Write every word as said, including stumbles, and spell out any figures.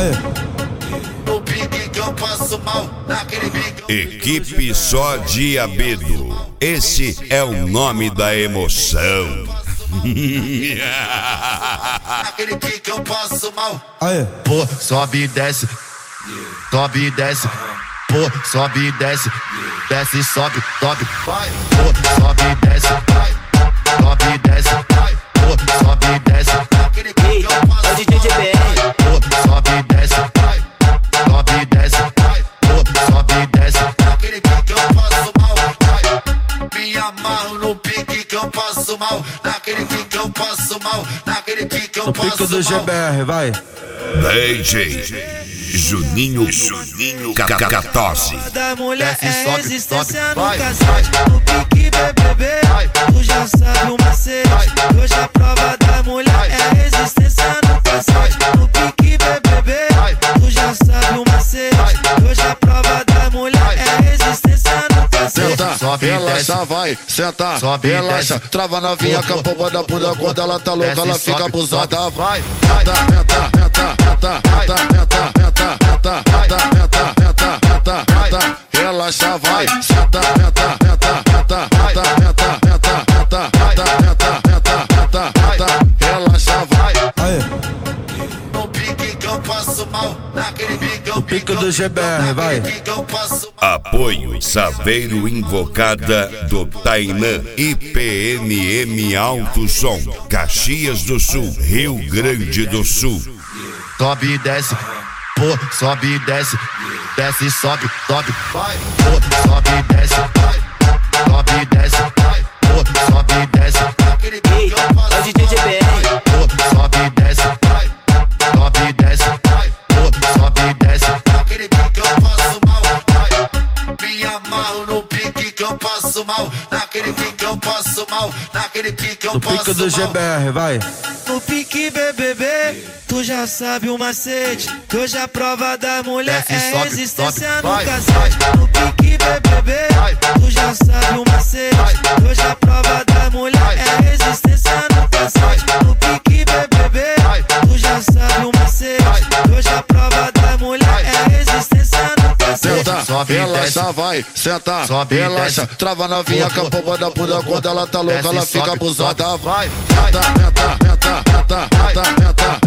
Aê. No pique que eu passo mal, naquele pique. Equipe Só Diabedo, esse é o nome da emoção. Naquele pique eu passo mal. Aê. Pô, sobe e desce, sobe e desce. Pô, sobe e desce, desce e sobe, sobe, vai. Pô, sobe e desce, vai. Sobe e desce, vai. Pô, sobe e desce. Naquele pique eu passo mal. D J G B R. Pô, sobe e desce, vai. Sobe e desce, vai. Pô, sobe e desce. Naquele pique eu passo mal, vai. Me amarro no pique que eu passo mal. Naquele pique que eu passo mal. Naquele pique que eu No passo mal. pico do G B R, vai. D J Juninho Juninho Cacatose. Da mulher Desce, é sobe, resistência sobe, no vai, cassete. No pique B B B, Vai. tu já sabe o macete. Hoje a prova da mulher Vai. é resistência no cassete. No pique B B B, Vai. tu já sabe o macete. Vai. Hoje a prova da mulher Vai. é resistência no cassete. Senta, Sobe e relaxa, desce. vai, senta, Sobe e relaxa, desce. trava na vinha, Pô, pô. campo, da puta, quando ela tá louca, Desce, ela fica sobe, abusada, sobe. vai, Vai. Meta, meta, meta, meta, meta, meta, meta, meta, meta, meta, meta, meta, meta, relaxa, vai, senta, meta, meta, meta, meta, meta, meta, meta, meta, meta, meta, meta, meta, relaxa, vai. Aê. No pique que eu passo mal. Naquele pique que eu No pico do G B R, vai. Naquele pique que eu passo mal. Apoio Saveiro Invocada do Tainã I P N M Alto Som, Caxias do Sul, Rio Grande do Sul. Sobe e desce, pô, sobe e desce, desce e sobe, sobe, vai, pô, sobe e desce, vai, sobe e desce, vai, pô, sobe e desce, naquele pique que eu passo É o D J G B R. mal, pô, sobe e desce, vai, sobe e desce, vai, pô, sobe e desce, naquele pique que eu passo mal, vai, me amarro no pique que eu passo mal, naquele pique que eu passo mal, naquele pique que eu No passo pico do G mal. B R, vai. No pique B B B, tu já sabe o macete. Que hoje a prova da mulher Desce, é sobe, resistência sobe, no vai, cassete. No pique B B B, Vai. tu já sabe o macete. Vai. Que hoje a prova da mulher Vai. é resistência no cassete. No pique B B B, Vai. tu já sabe o macete. Vai. Que hoje a prova da mulher Vai. é resistência no cassete. Senta, Sobe e relaxa, desce. vai, senta, Sobe e relaxa, desce. trava na vinha, Pô, pô. campo, da puta, quando ela tá louca, Desce e ela fica sobe, abusada, sobe. vai, Vai. meta, meta, meta, meta, meta, meta,